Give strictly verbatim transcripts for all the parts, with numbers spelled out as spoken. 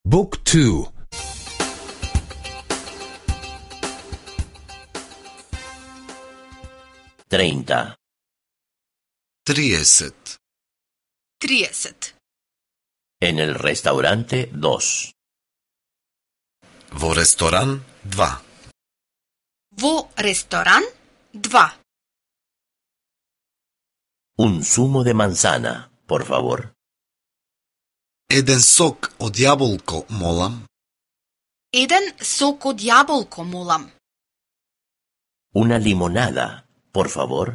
บุ๊กทู treinta, trideset, trideset. en el restaurante dos, Во ресторан два. Во ресторан два. un zumo de manzana, por favor, Еден сок од јаболко, молам. Еден сок од јаболко, молам. una limonada, por favor,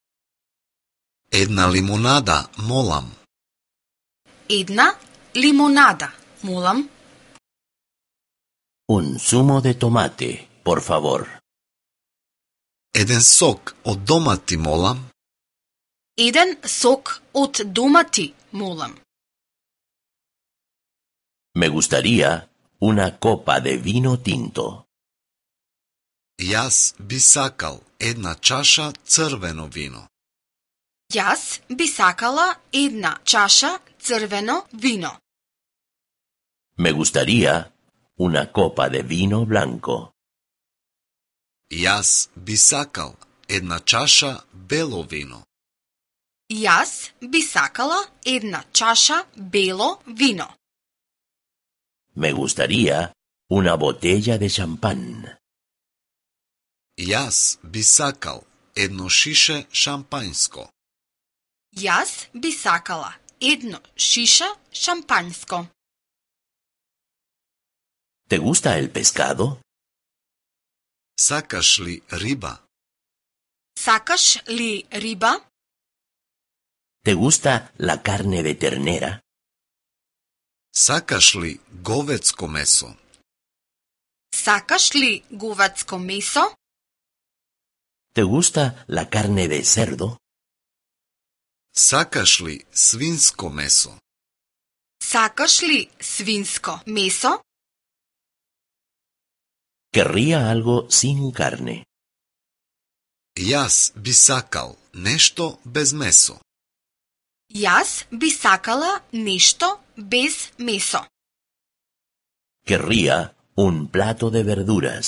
Една лимонада, молам. Една лимонада, молам. un zumo de tomate, por favor, Еден сок од домати, молам. Еден сок од домати, молам. me gustaría una copa de vino tinto, Јас би сакал една чаша црвено вино. Јас би сакала една чаша црвено вино. me gustaría una copa de vino blanco, Јас би сакал една чаша бело вино. Јас би сакала една чаша бело вино. me gustaría una botella de champán, Јас би сакал едно шише шампањско. Јас би сакала едно шиша шампањско. ¿te gusta el pescado? Сакаш ли риба? Сакаш ли риба? ¿te gusta la carne de ternera? Сакаш ли говецко месо? Сакаш ли говецко месо? ¿te gusta la carne de cerdo? Сакаш ли свинско месо? Сакаш ли свинско месо? Querría algo sin carne. Јас би сакал нешто без месо. Јас би сакала нешто без месо. Querría un plato de verduras.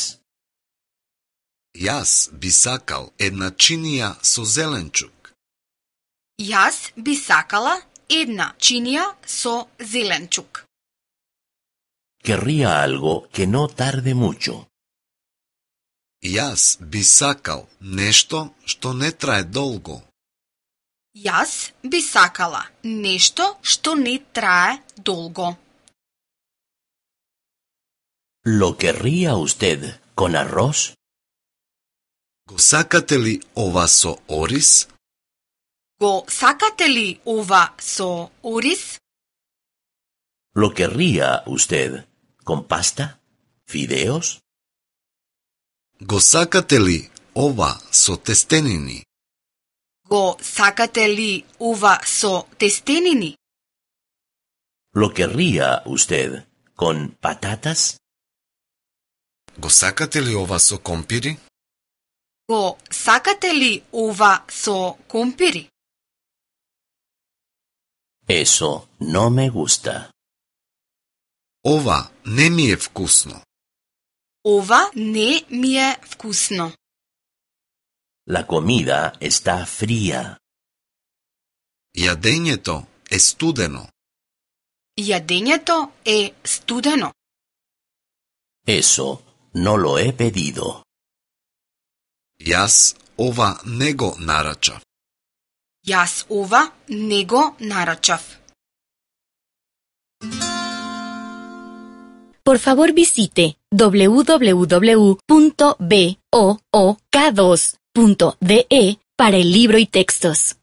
Јас би сакал една чинија со зеленчук. Јас би сакала една чинија со зеленчук. Querría algo que no tarde mucho. Јас би сакал нешто што не трае долго. Јас би сакала нешто што не трае долго. ¿Lo querría usted con arroz? Го сакате ли ова со ориз? Го сакате ли ова со ориз? ¿Lo querría usted con pasta? ¿Fideos? Го сакате ли ова со тестенини? Го сакате ли ова со тестенини? ¿Lo querría usted con patatas? Го сакате ли ова со компири? Го сакате ли ова со компири? Eso no me gusta. Ова не ми е вкусно. Ова не ми е вкусно. La comida está fría. Јадењето е студено. Јадењето е студено. Eso no lo he pedido. Јас ова не го нарачав. Јас ова не го нарачав. Por favor visite doble u doble u doble u punto book dos punto de para el libro y textos.